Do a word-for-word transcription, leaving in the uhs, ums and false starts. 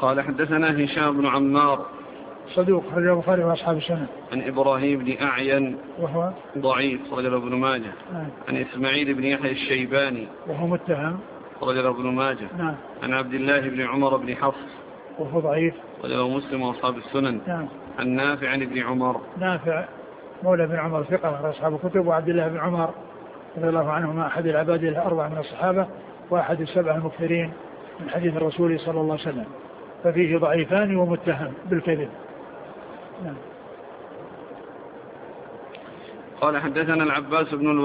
قال حدثنا هشام بن عمار صدوق خرج البخاري وأصحاب السنن. عن إبراهيم بن أعين وهو ضعيف رجل ابن ماجه. نعم. عن إسماعيل بن يحيى الشيباني وهو متهم رجل ابن ماجه. نعم. عن عبد الله بن عمر بن حفص وهو ضعيف رجل مسلم وأصحاب السنن. نعم. عن نافع عن ابن عمر نافع مولى بن عمر ثقة أصحاب الكتب. وعبد الله بن عمر رضي الله عنهما أحد العباد الأربعة من الصحابة وأحد السبع المكثرين من حديث الرسول صلى الله عليه وسلم، ففيه ضعيفان ومتهم بالكذب. نعم. قال حدثنا العباس بن